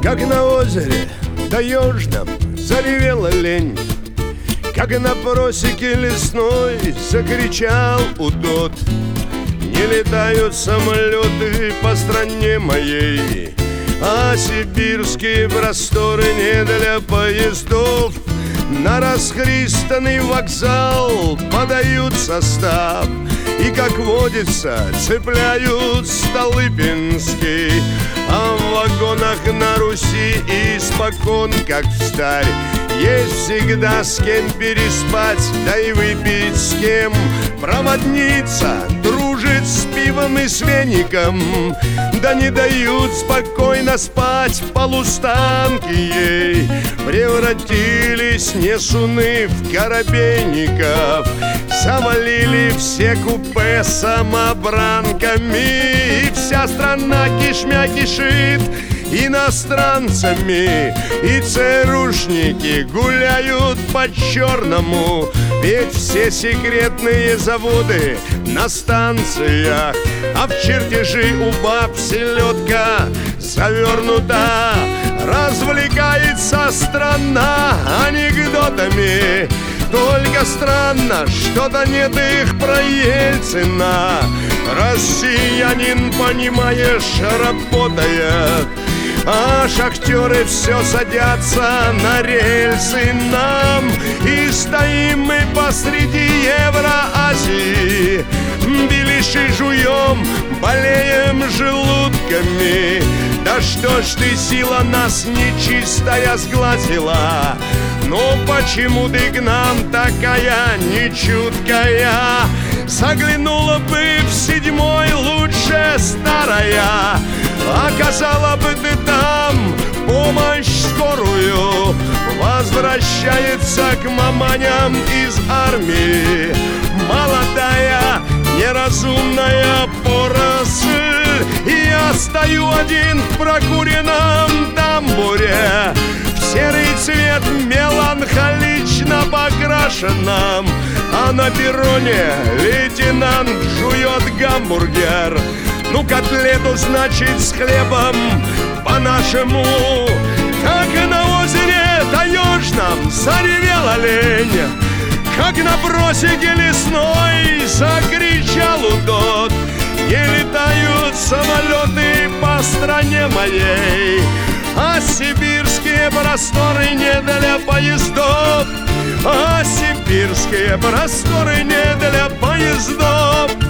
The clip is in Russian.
Как на озере таежном заревела лень, как на просеке лесной закричал удод. Не летают самолеты по стране моей, а сибирские просторы не для поездов. На расхристанный вокзал подают состав, и, как водится, цепляют Столыпинский. А в вагонах на Руси испокон, как встарь, есть всегда с кем переспать, да и выпить с кем. Проводница дружит с пивом и с веником, да не дают спокойно спать полустанки ей. Превратились несуны в коробейников, завалили все купе самобранками, и вся страна кишмя кишит иностранцами, и ЦРУшники гуляют по-черному. Ведь все секретные заводы на станциях, а в чертежи у баб селедка завернута. Развлекается страна анекдотами, только странно, что-то нет их про Ельцина. Россиянин, понимаешь, работает, а шахтеры все садятся на рельсы нам. И стоим мы посреди Евроазии, беляши жуем, болеем желудками. Да что ж ты, сила, нас нечистая сглазила? Но почему ты к нам такая нечуткая? Заглянула бы в седьмой лучше старая, оказала бы ты там помощь скорую. Возвращается к маманям из армии молодая неразумная поросль. И я стою один в прокуренном тамбуре, в серый цвет меланхолично покрашенном, а на перроне лейтенант жует гамбургер. Ну, котлету, значит, с хлебом по-нашему. Как на озере таежном заревела лень, как на просеке лесной закричал удод. Не летают самолеты по стране моей, а сибирские просторы не для поездов, а сибирские просторы не для поездов.